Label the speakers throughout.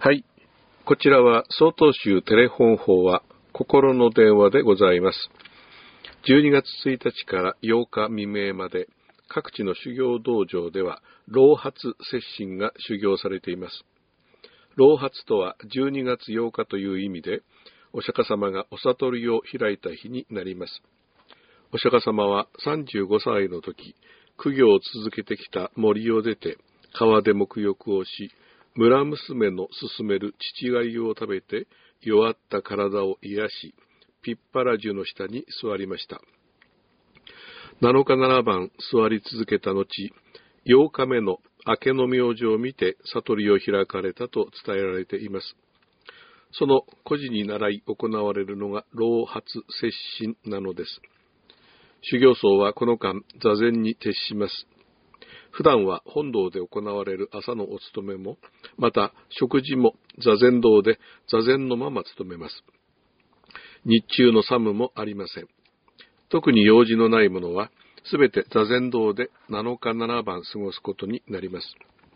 Speaker 1: はい。こちらは曹洞宗テレ本法話心の電話でございます。12月1日から8日未明まで各地の修行道場では老髪接心が修行されています。老髪とは12月8日という意味で、お釈迦様がお悟りを開いた日になります。お釈迦様は35歳の時、苦行を続けてきた森を出て、川で沐浴をし、村娘の勧める乳がゆを食べて、弱った体を癒し、ピッパラ樹の下に座りました。7日7晩座り続けた後、8日目の明けの明星を見て悟りを開かれたと伝えられています。その故事に倣い行われるのが老髪接心なのです。修行僧はこの間座禅に徹します。普段は本堂で行われる朝のお勤めも、また食事も座禅堂で座禅のまま務めます。日中の作務もありません。特に用事のない者は、すべて座禅堂で7日7晩過ごすことになります。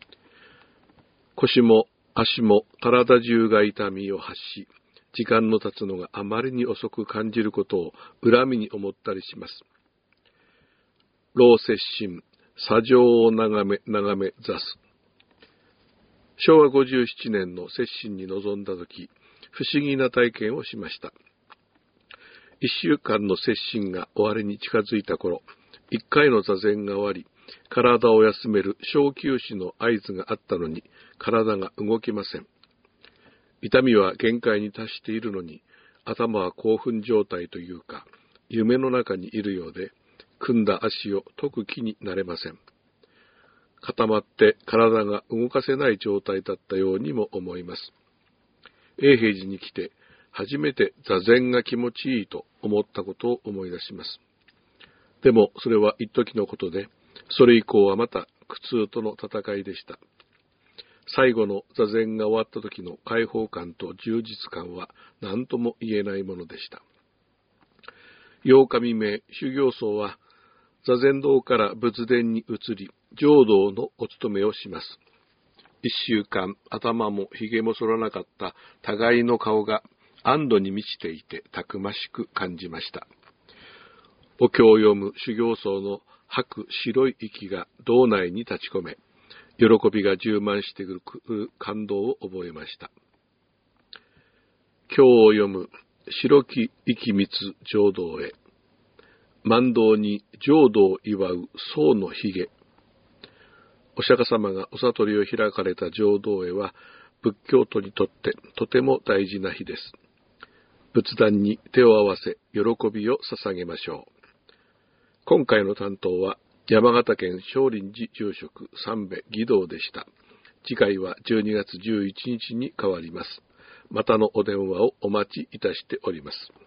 Speaker 1: 腰も足も体中が痛みを発し、時間の経つのがあまりに遅く感じることを恨みに思ったりします。老接心、砂上を眺め座す。昭和57年の接心に臨んだとき、不思議な体験をしました。1週間の接心が終わりに近づいた頃、1回の座禅が終わり、体を休める小休止の合図があったのに、体が動きません。痛みは限界に達しているのに、頭は興奮状態というか、夢の中にいるようで、組んだ足を解く気になれません。固まって体が動かせない状態だったようにも思います。永平寺に来て初めて座禅が気持ちいいと思ったことを思い出します。でもそれは一時のことで、それ以降はまた苦痛との戦いでした。最後の座禅が終わった時の解放感と充実感は何とも言えないものでした。8日未明、修行僧は座禅堂から仏殿に移り、浄土のお勤めをします。1週間、頭も髭も剃らなかった互いの顔が安堵に満ちていて、たくましく感じました。お経を読む修行僧の吐く白い息が道内に立ち込め、喜びが充満してくる感動を覚えました。経を読む白き息密浄土へ。万道に浄土を祝う僧の髭。お釈迦様がお悟りを開かれた浄土へは、仏教徒にとってとても大事な日です。仏壇に手を合わせ、喜びを捧げましょう。今回の担当は、山形県少林寺住職三部義道でした。次回は12月11日に変わります。またのお電話をお待ちいたしております。